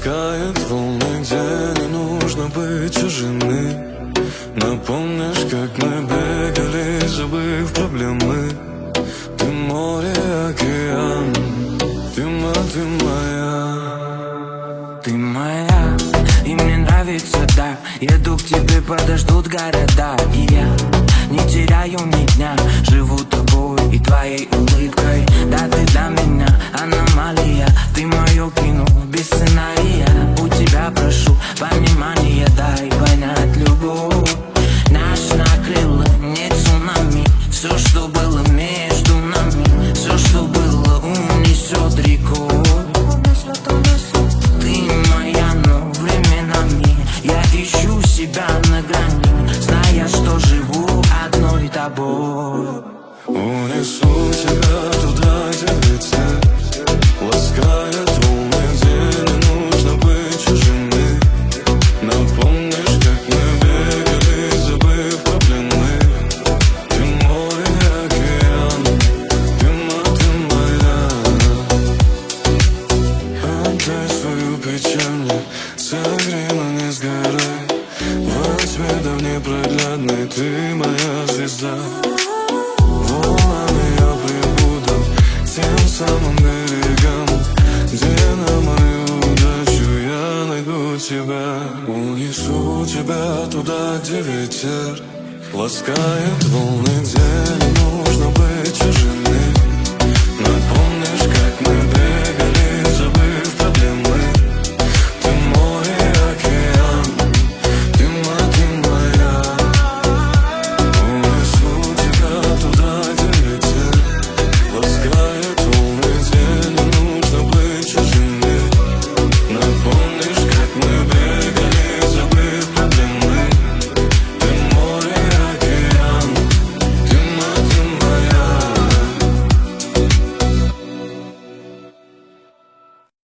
Ласкает волны, где не нужно быть чужими. Напомнишь, как мы бегали, забыв проблемы. Ты море, океан, ты моя. Ты моя, и мне нравится так. Еду к тебе, подождут города. И я не теряю ни дня, живу тобой и твоей улыбкой. Да, ты для меня аномалия. Ты мое кино без сценария. У тебя прошу понимания, дай понять любовь. Нас накрыло, не цунами. Все, что было между нами, все, что было, унесет рекой. Ты моя, но временами я ищу себя на грани, зная, что живу одной тобой. Унесу тебя туда, где ветер ласкает волны, где не нужно быть чужими. Напомнишь, как мы бегали, забыв проблемы. Ты мой океан, ты моя. Отдай свою печаль мне, согрей, но не сгорай. Во тьме да в непроглядной ты моя звезда. Волнами я прибуду тем самым берегам, где на мою удачу я найду тебя. Унесу тебя туда, где ветер ласкает волны, где не нужно быть чужим.